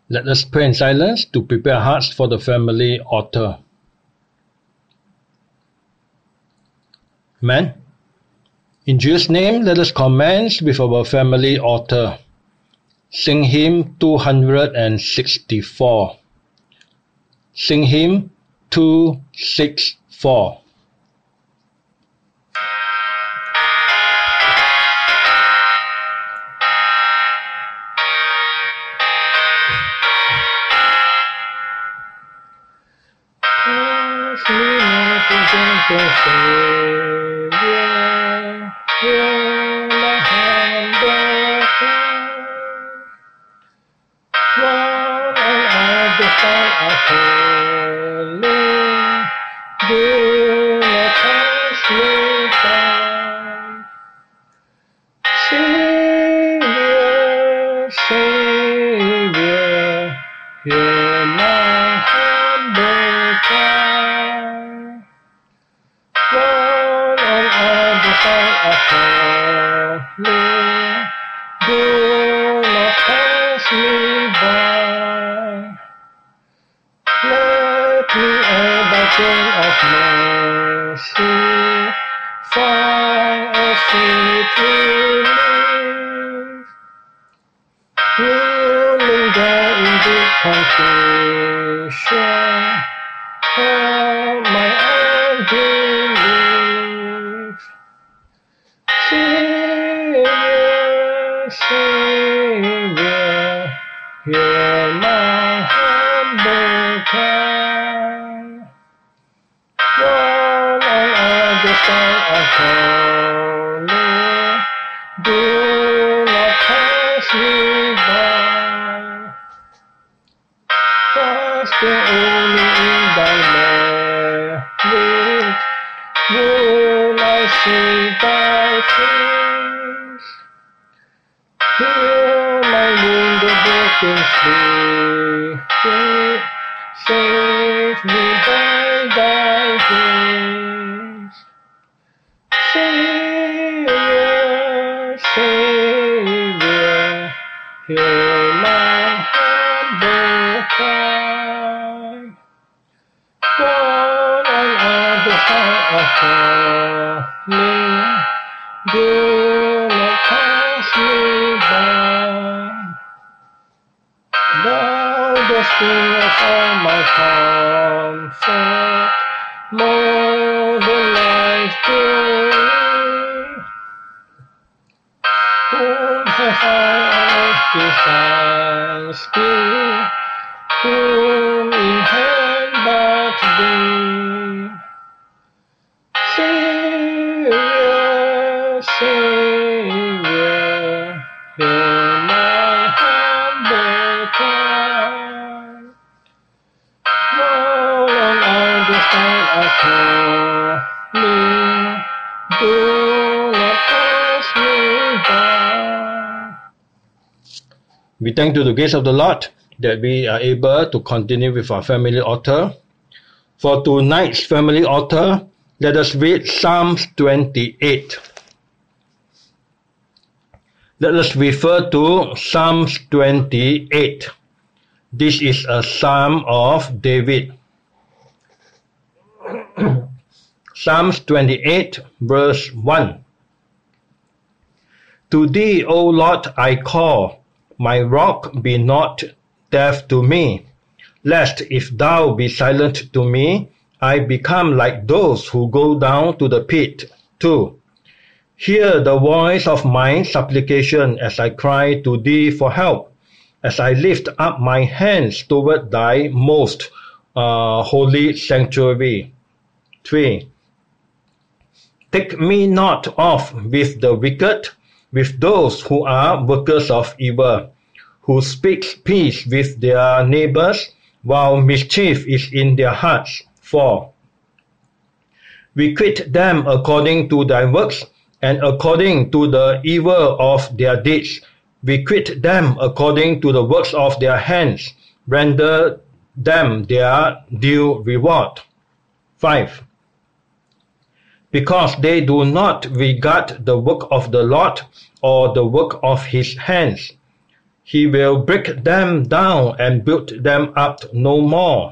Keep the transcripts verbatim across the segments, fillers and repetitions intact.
Let us pray in silence to prepare hearts for the family altar. Amen. In Jesus' name, let us commence with our family altar. Sing hymn two hundred sixty-four. Sing hymn two sixty-four. We thank to the grace of the Lord that we are able to continue with our family altar. For tonight's family altar, let us read Psalms twenty-eight. Let us refer to Psalms twenty-eight. This is a psalm of David. Psalms twenty-eight, verse one. To thee, O Lord, I call. My rock, be not deaf to me, lest if thou be silent to me, I become like those who go down to the pit. two. Hear the voice of my supplication as I cry to thee for help, as I lift up my hands toward thy most uh, holy sanctuary. three. Take me not off with the wicked, with those who are workers of evil, who speak peace with their neighbors, while mischief is in their hearts. four. Requite them according to thy works, and according to the evil of their deeds. Requite them according to the works of their hands. Render them their due reward. five. Because they do not regard the work of the Lord, or the work of his hands. He will break them down and build them up no more.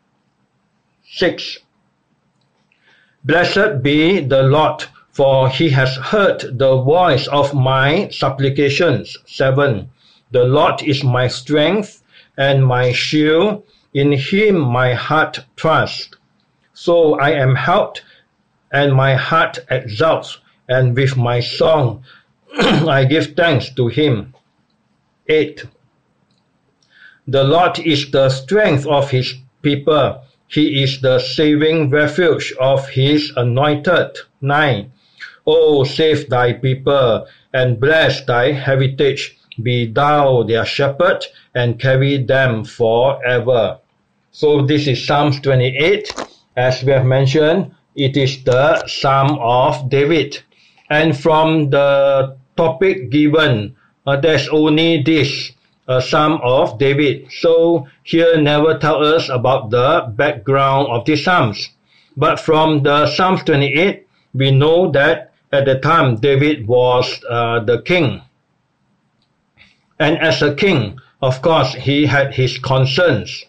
six. Blessed be the Lord, for he has heard the voice of my supplications. seven. The Lord is my strength and my shield. In him my heart trusts. So I am helped, and my heart exults, and with my song I give thanks to him. eight. The Lord is the strength of his people. He is the saving refuge of his anointed. nine. O save thy people, and bless thy heritage. Be thou their shepherd, and carry them forever. So this is Psalms twenty-eight. As we have mentioned, it is the Psalm of David. And from the topic given, uh, there's only this, a Psalm of David. So here never tell us about the background of the Psalms. But from the Psalms twenty-eight, we know that at the time David was uh, the king. And as a king, of course, he had his concerns.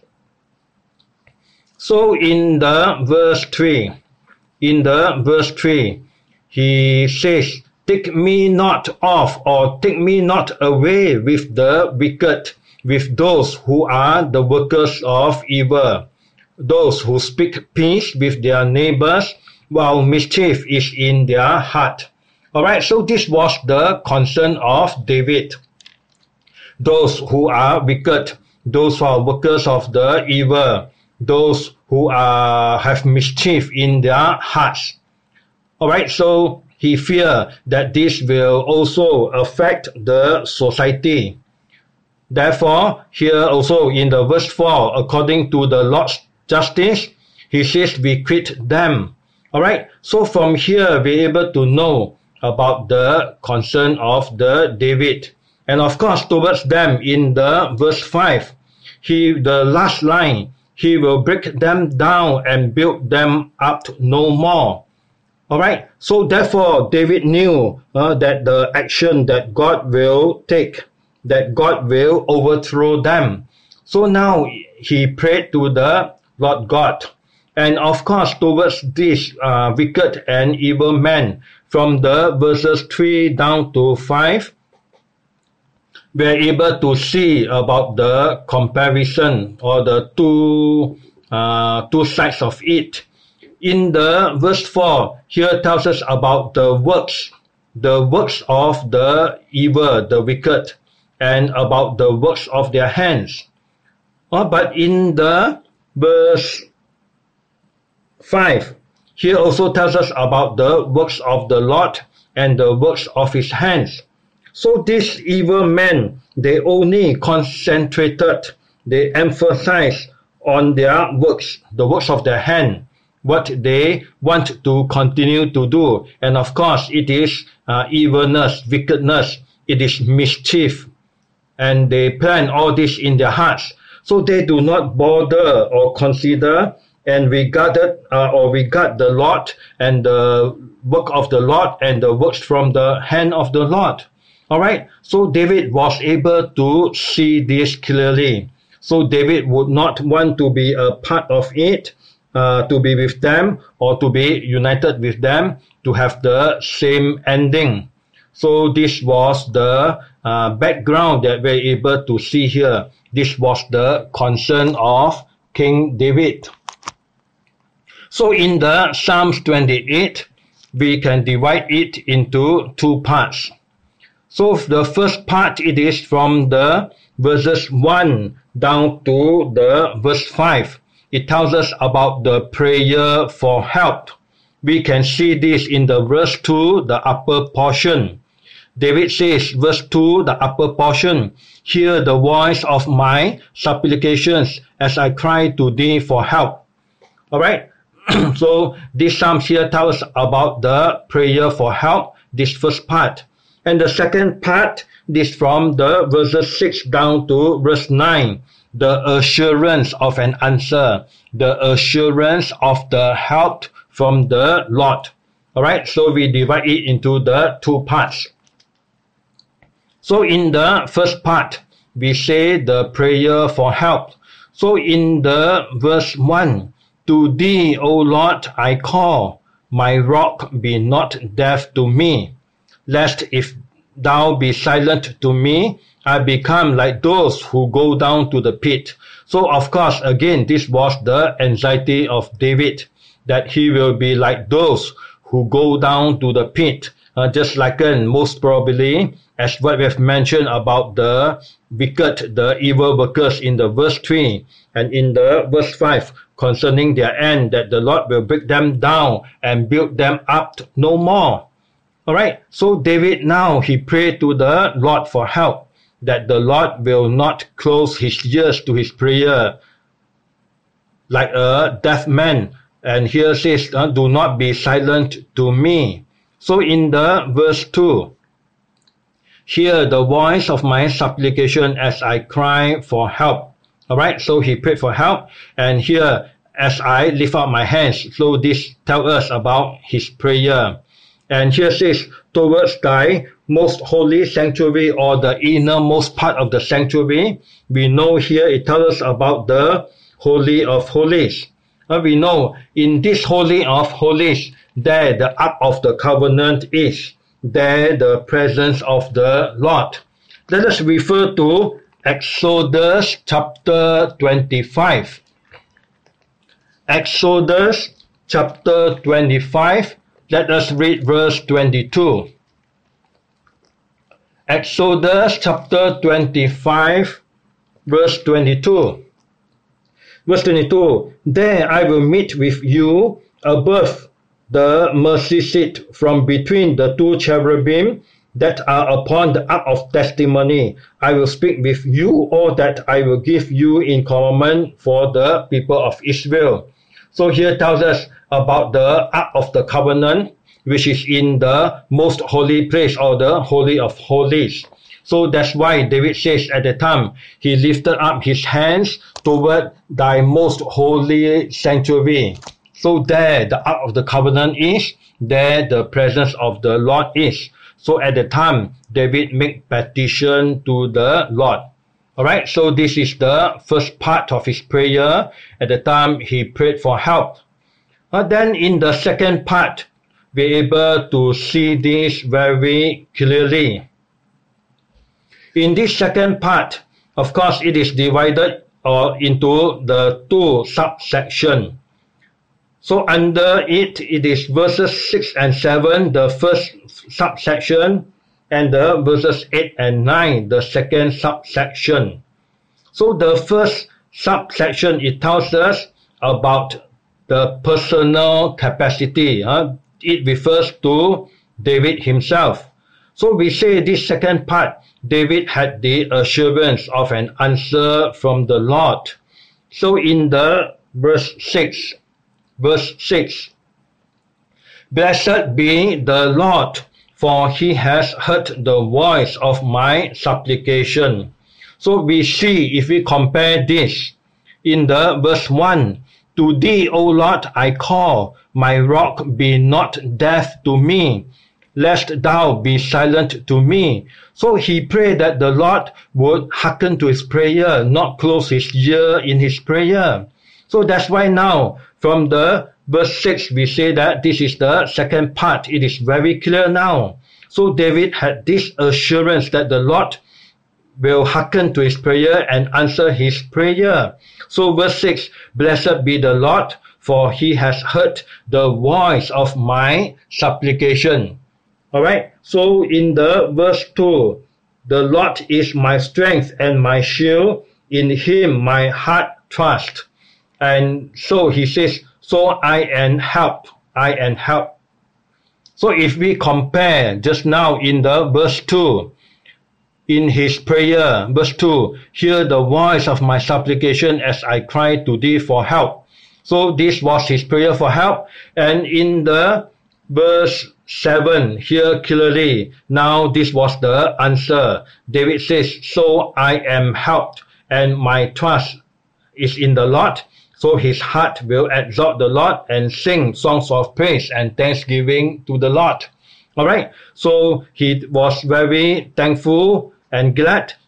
So in the verse three, in the verse three, he says, take me not off, or take me not away with the wicked, with those who are the workers of evil, those who speak peace with their neighbors, while mischief is in their heart. Alright, so this was the concern of David. Those who are wicked, those who are workers of the evil, those who are, have mischief in their hearts. Alright, so he feared that this will also affect the society. Therefore, here also in the verse four, according to the Lord's justice, he says we quit them. Alright, so from here we're able to know about the concern of the David. And of course, towards them in the verse five, he, the last line, he will break them down and build them up no more. Alright, so therefore David knew uh, that the action that God will take, that God will overthrow them. So now he prayed to the Lord God. And of course, towards this uh, wicked and evil man, from the verses three down to five, we are able to see about the comparison or the two uh, two sides of it. In the verse four, here tells us about the works, the works of the evil, the wicked, and about the works of their hands. Oh, but in the verse five, here also tells us about the works of the Lord and the works of his hands. So these evil men, they only concentrated, they emphasized on their works, the works of their hand, what they want to continue to do. And of course, it is uh, evilness, wickedness, it is mischief. And they plan all this in their hearts. So they do not bother or consider and regard uh, or regard the Lord and the work of the Lord and the works from the hand of the Lord. Alright, so David was able to see this clearly. So David would not want to be a part of it, uh, to be with them or to be united with them, to have the same ending. So this was the uh, background that we're able to see here. This was the concern of King David. So in the Psalms twenty-eight, we can divide it into two parts. So the first part, it is from the verses one down to the verse five. It tells us about the prayer for help. We can see this in the verse two, the upper portion. David says, verse two, the upper portion, hear the voice of my supplications as I cry to thee for help. Alright, so this Psalm here tells us about the prayer for help, this first part. And the second part is from the verses six down to verse nine, the assurance of an answer, the assurance of the help from the Lord. Alright, so we divide it into the two parts. So in the first part, we say the prayer for help. So in the verse one, to thee, O Lord, I call, my rock be not deaf to me, lest if thou be silent to me, I become like those who go down to the pit. So of course, again, this was the anxiety of David, that he will be like those who go down to the pit. Uh, just like uh, most probably, as what we have mentioned about the wicked, the evil workers in the verse three, and in the verse five, concerning their end, that the Lord will break them down and build them up no more. Alright, so David now, he prayed to the Lord for help, that the Lord will not close his ears to his prayer like a deaf man. And here says, uh, do not be silent to me. So in the verse two, hear the voice of my supplication as I cry for help. Alright, so he prayed for help, and here, as I lift up my hands, so this tells us about his prayer. And here says, towards thy most holy sanctuary, or the innermost part of the sanctuary. We know here it tells us about the Holy of Holies. Uh, we know in this Holy of Holies, there the Ark of the Covenant is. There the presence of the Lord. Let us refer to Exodus chapter twenty-five. Exodus chapter twenty-five. Let us read verse twenty-two. Exodus chapter twenty-five, verse twenty-two. Verse twenty-two, there I will meet with you above the mercy seat from between the two cherubim that are upon the ark of testimony. I will speak with you all that I will give you in commandment for the people of Israel. So here tells us about the ark of the covenant, which is in the most holy place, or the Holy of Holies. So that's why David says at the time, he lifted up his hands toward thy most holy sanctuary. So there the Ark of the Covenant is, there the presence of the Lord is. So at the time, David made petition to the Lord. Alright, so this is the first part of his prayer. At the time, he prayed for help. But then in the second part, we're able to see this very clearly. In this second part, of course, it is divided or into the two subsections. So under it, it is verses six and seven, the first subsection, and the verses eight and nine, the second subsection. So the first subsection, it tells us about the personal capacity. Huh? It refers to David himself. So we say this second part, David had the assurance of an answer from the Lord. So in the verse six, verse six, blessed be the Lord, for he has heard the voice of my supplication. So we see, if we compare this, in the verse one, to thee, O Lord, I call, my rock be not deaf to me, lest thou be silent to me. So he prayed that the Lord would hearken to his prayer, not close his ear in his prayer. So that's why now, from the verse six, we say that this is the second part. It is very clear now. So David had this assurance that the Lord will hearken to his prayer and answer his prayer. So verse six, blessed be the Lord, for he has heard the voice of my supplication. Alright, so in the verse two, the Lord is my strength and my shield, in him my heart trusts. And so he says, so I am helped, I am helped. So if we compare just now in the verse two, in his prayer, verse two, hear the voice of my supplication as I cry to thee for help. So this was his prayer for help. And in the verse seven, here clearly, now this was the answer. David says, so I am helped, and my trust is in the Lord. So his heart will exalt the Lord and sing songs of praise and thanksgiving to the Lord. Alright, so he was very thankful and glad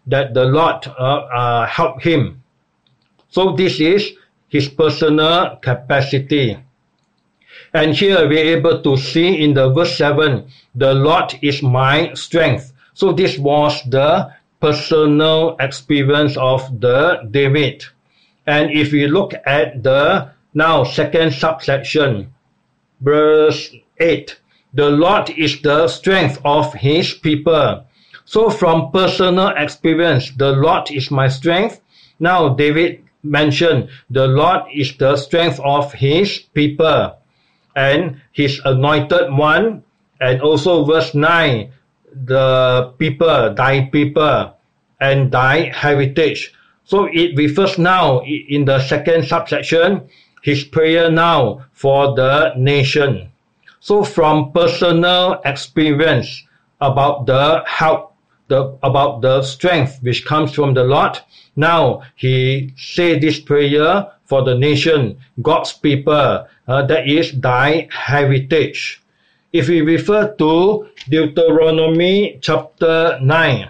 that the Lord uh, uh, helped him. So this is his personal capacity. And here we're able to see in the verse seven, the Lord is my strength. So this was the personal experience of the David. And if we look at the now second subsection, verse eight, the Lord is the strength of his people. So from personal experience, the Lord is my strength. Now David mentioned the Lord is the strength of his people and his anointed one. And also verse nine, the people, thy people, and thy heritage. So it refers now in the second subsection, his prayer now for the nation. So from personal experience about the help, the, about the strength which comes from the Lord, now he said this prayer for the nation, God's people, uh, that is thy heritage. If we refer to Deuteronomy chapter nine,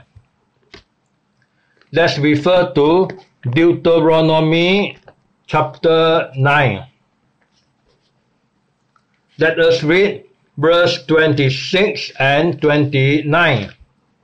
let's refer to Deuteronomy chapter nine. Let us read verse twenty-six and twenty-nine.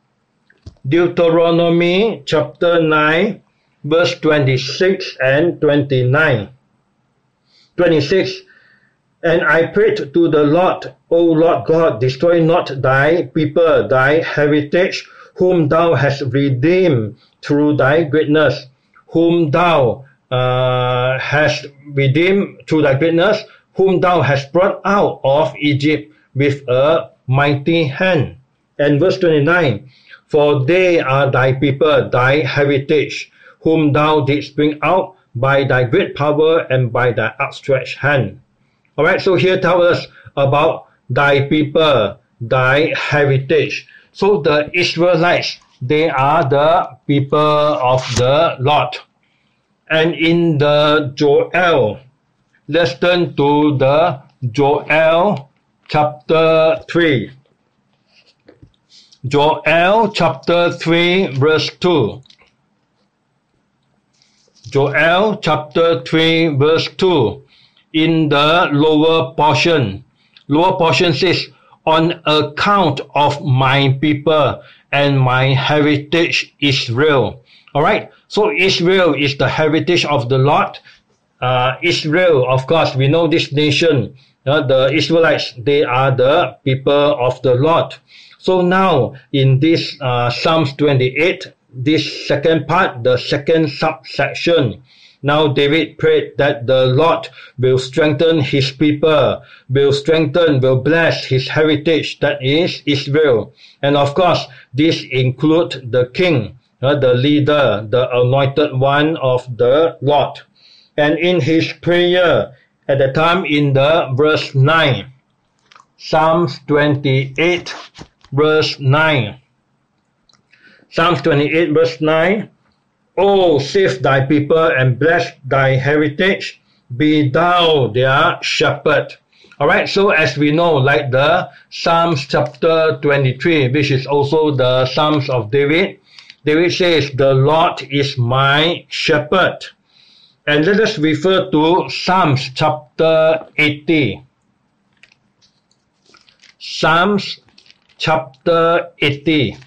Deuteronomy chapter nine, verse twenty-six and twenty-nine. twenty-six. And I prayed to the Lord, O Lord God, destroy not thy people, thy heritage, whom thou hast redeemed through thy greatness, whom thou uh, hast redeemed through thy greatness, whom thou hast brought out of Egypt with a mighty hand. And verse twenty-nine, for they are thy people, thy heritage, whom thou didst bring out by thy great power and by thy outstretched hand. Alright, so here tell us about thy people, thy heritage. So the Israelites, they are the people of the Lord. And in the Joel, let's turn to the Joel chapter three. Joel chapter three verse two. Joel chapter three verse two. In the lower portion, lower portion says, on account of my people and my heritage Israel. Alright, so Israel is the heritage of the Lord. Uh, Israel, of course, we know this nation, uh, the Israelites, they are the people of the Lord. So now, in this uh, Psalms twenty-eight, this second part, the second subsection, now David prayed that the Lord will strengthen his people, will strengthen, will bless his heritage, that is Israel. And of course, this includes the king, uh, the leader, the anointed one of the Lord. And in his prayer, at the time in the verse nine, Psalms twenty-eight, verse nine. Psalms twenty-eight, verse nine. O save thy people and bless thy heritage, be thou their shepherd. Alright, so as we know, like the Psalms chapter twenty-three, which is also the Psalms of David, David says, the Lord is my shepherd. And let us refer to Psalms chapter eighty. Psalms chapter eighty,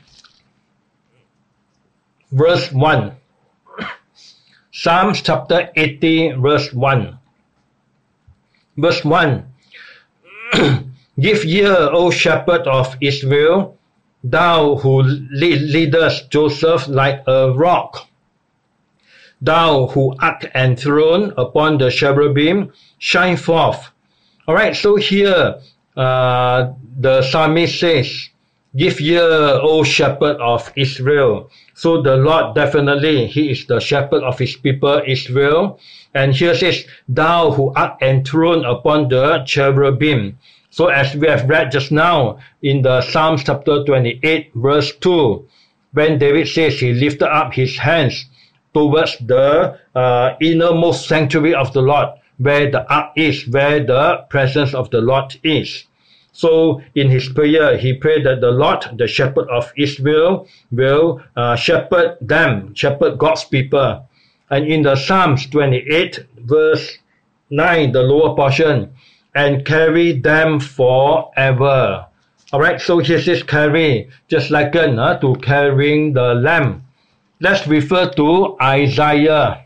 verse one. Psalms chapter eighty, verse one. Verse one. Give ear, O shepherd of Israel, thou who leadest Joseph like a rock. Thou who art enthroned upon the cherubim, shine forth. Alright, so here uh, the psalmist says, give ear, O shepherd of Israel. So the Lord definitely, he is the shepherd of his people Israel. And here says, thou who art enthroned upon the cherubim. So as we have read just now in the Psalms chapter twenty-eight, verse two, when David says he lifted up his hands towards the uh, innermost sanctuary of the Lord, where the ark is, where the presence of the Lord is. So in his prayer, he prayed that the Lord, the shepherd of Israel, will uh, shepherd them, shepherd God's people. And in the Psalms twenty-eight, verse nine, the lower portion, and carry them forever. All right, so here says carry, just like uh, to carrying the lamb. Let's refer to Isaiah.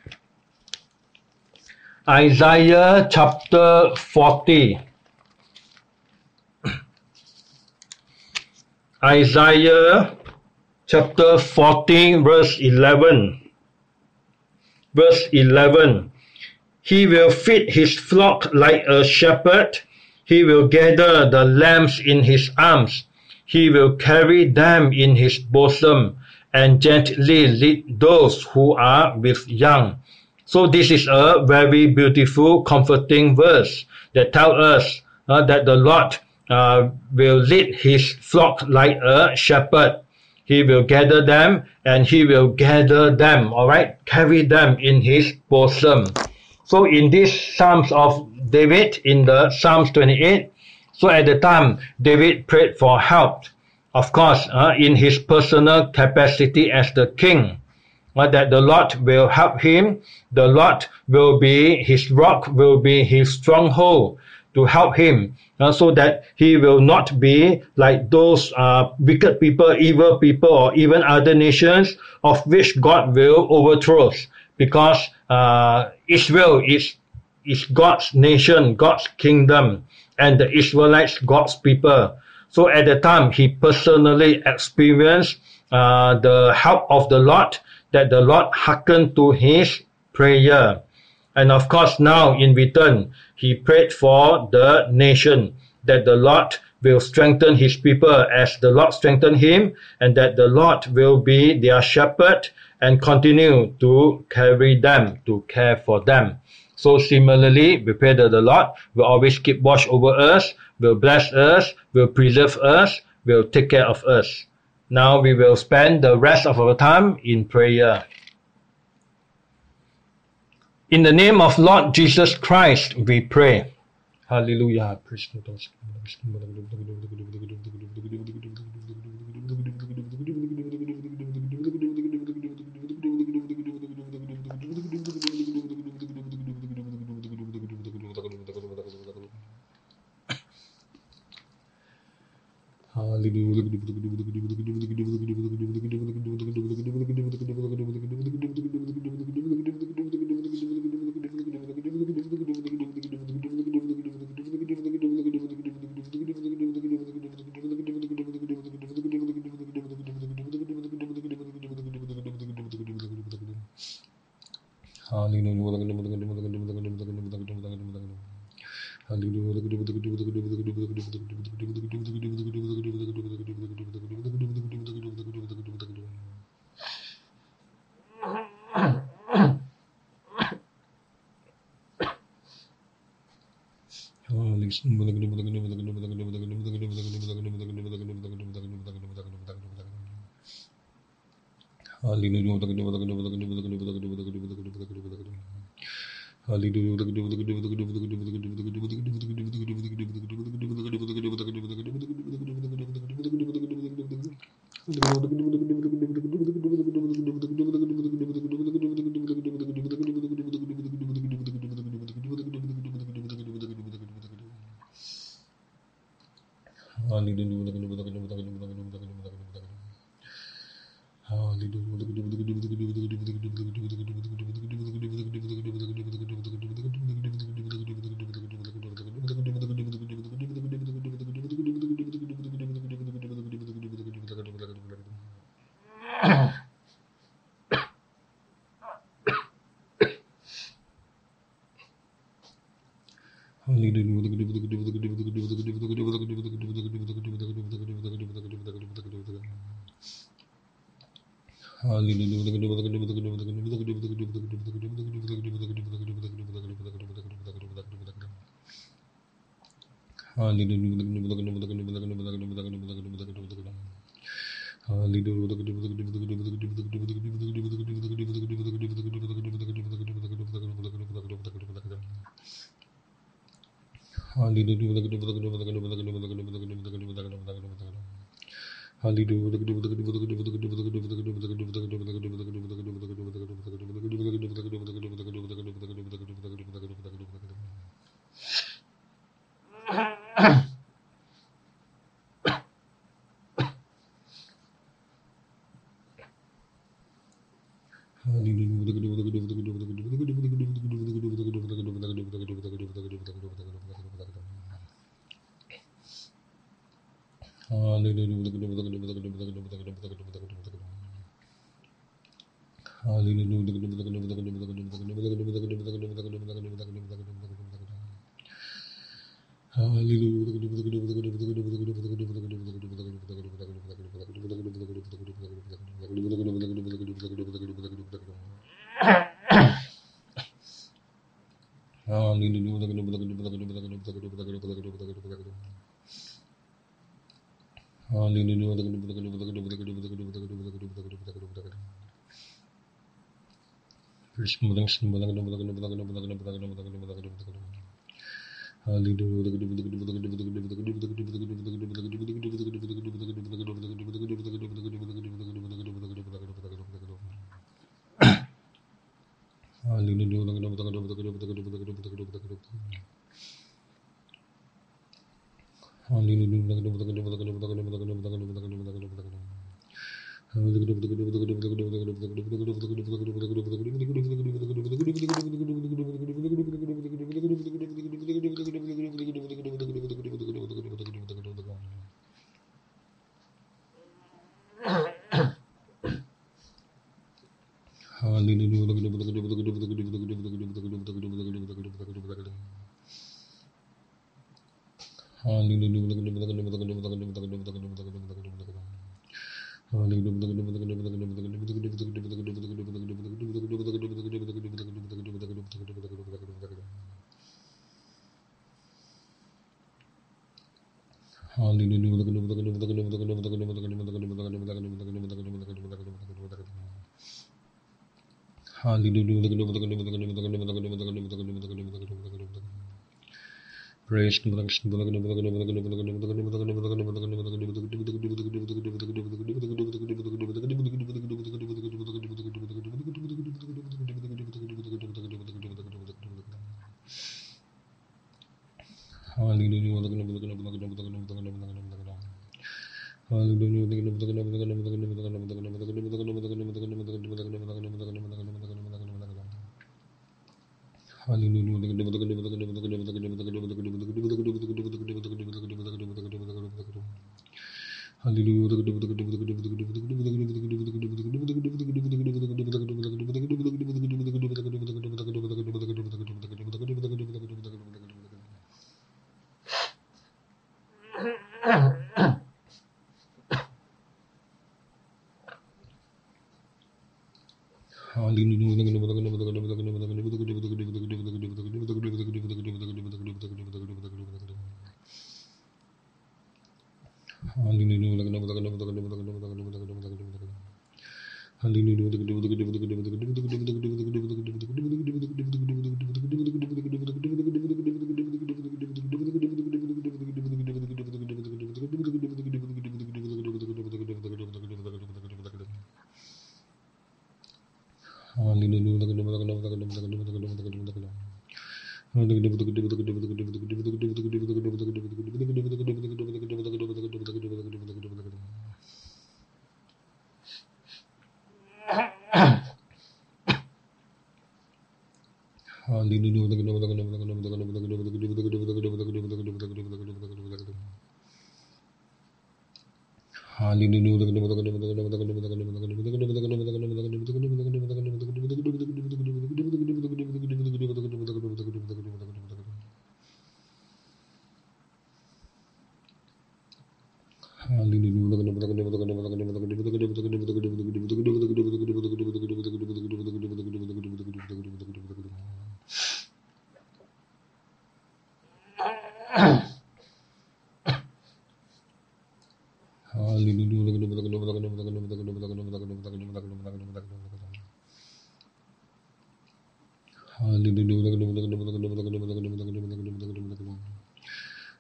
Isaiah chapter forty. Isaiah chapter forty, verse eleven. Verse eleven. He will feed his flock like a shepherd. He will gather the lambs in his arms. He will carry them in his bosom and gently lead those who are with young. So this is a very beautiful, comforting verse that tells us uh, that the Lord uh, will lead his flock like a shepherd. He will gather them and he will gather them, all right, carry them in his bosom. So in this Psalms of David, in the Psalms twenty-eight, so at the time, David prayed for help, of course, uh, in his personal capacity as the king, uh, that the Lord will help him, the Lord will be, his rock will be his stronghold to help him, uh, so that he will not be like those uh, wicked people, evil people, or even other nations of which God will overthrow, because uh, Israel is, is God's nation, God's kingdom, and the Israelites, God's people. So at the time, he personally experienced uh, the help of the Lord, that the Lord hearkened to his prayer. And of course, now in return, he prayed for the nation, that the Lord will strengthen his people as the Lord strengthened him, and that the Lord will be their shepherd and continue to carry them, to care for them. So similarly, we pray that the Lord will always keep watch over us, will bless us, will preserve us, will take care of us. Now we will spend the rest of our time in prayer. In the name of Lord Jesus Christ, we pray. Hallelujah.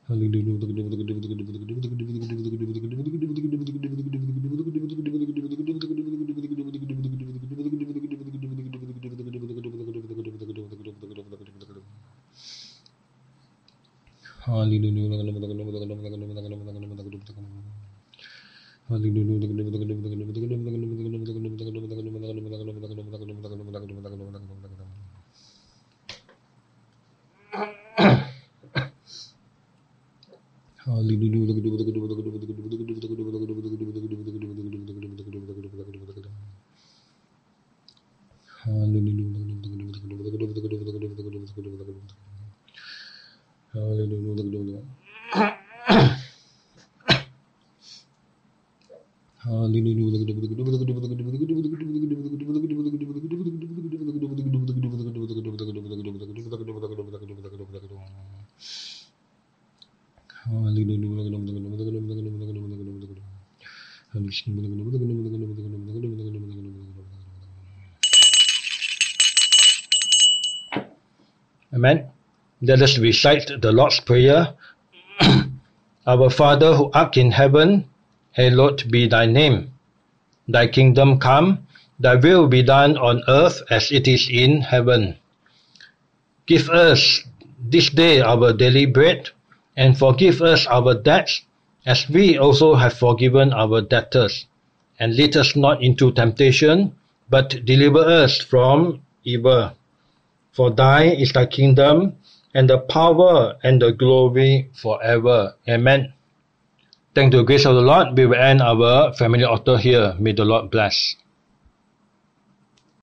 Amen. Let us recite the Lord's Prayer. Our Father who art in heaven, hallowed be thy name. Thy kingdom come, thy will be done on earth as it is in heaven. Give us this day our daily bread, and forgive us our debts, as we also have forgiven our debtors. And lead us not into temptation, but deliver us from evil. For thine is thy kingdom, and the power, and the glory forever. Amen. Thank the grace of the Lord. We will end our family altar here. May the Lord bless.